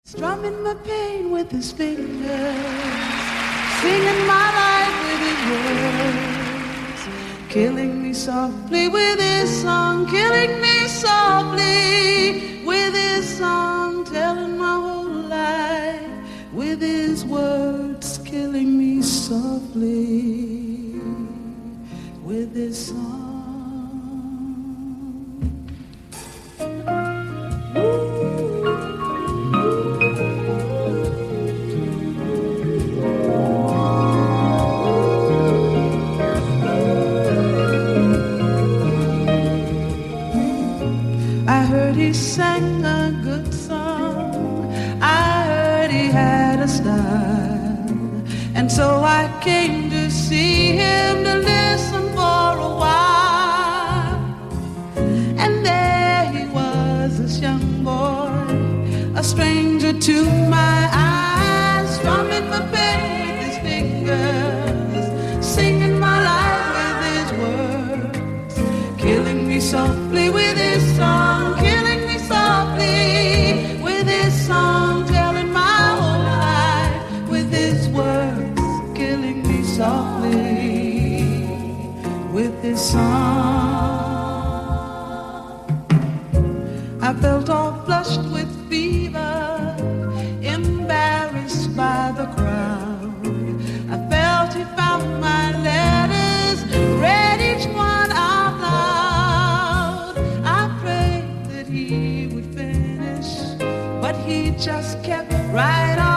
Strumming my pain with his fingers, singing my life with his words, killing me softly with his song, killing me softly with his song, telling my whole life with his words, killing me softly with his song. He sang a good song, I heard he had a style, and so I came to see him to listen for a while. And there he was, this young boy, a stranger to my eyes, strumming my pain with his fingers, singing my life with his words, killing me softly with his song, killing me softly with his song, telling my whole life with his words, killing me softly with his song. I felt all flushed with fever, embarrassed by the crowd. I felt he found my letters, read each one out loud. I prayed that he would finish, but he just kept right on.